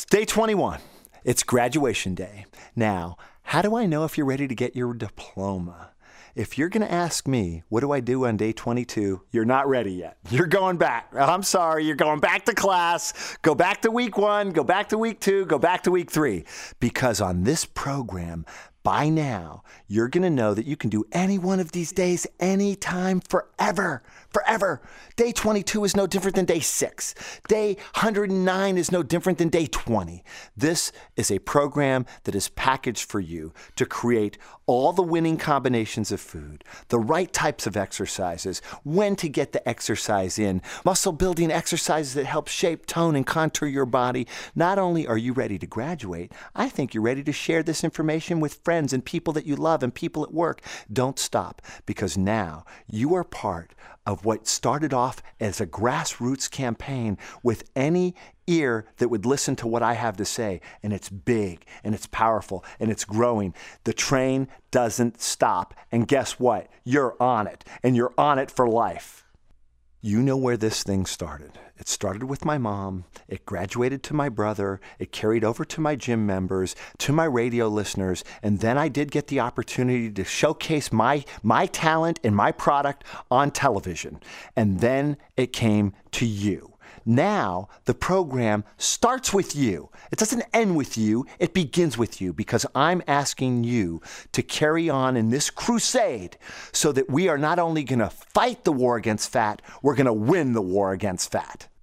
Day 21. It's graduation day. Now, how do I know if you're ready to get your diploma? If you're going to ask me, what do I do on day 22? You're not ready yet. You're going back. I'm sorry. You're going back to class. Go back to week 1. Go back to week 2. Go back to week 3. Because on this program, by now, you're going to know that you can do any one of these days anytime forever. Forever. Day 22 is no different than day 6. Day 109 is no different than day 20. This is a program that is packaged for you to create all the winning combinations of food, the right types of exercises, when to get the exercise in, muscle building exercises that help shape, tone, and contour your body. Not only are you ready to graduate, I think you're ready to share this information with friends and people that you love and people at work. Don't stop, because now you are part of what started off as a grassroots campaign with any ear that would listen to what I have to say. And it's big, and it's powerful, and it's growing. The train doesn't stop. And guess what? You're on it, and you're on it for life. You know where this thing started. It started with my mom. It graduated to my brother. It carried over to my gym members, to my radio listeners. And then I did get the opportunity to showcase my talent and my product on television. And then it came to you. Now, the program starts with you. It doesn't end with you. It begins with you, because I'm asking you to carry on in this crusade so that we are not only going to fight the war against fat, we're going to win the war against fat.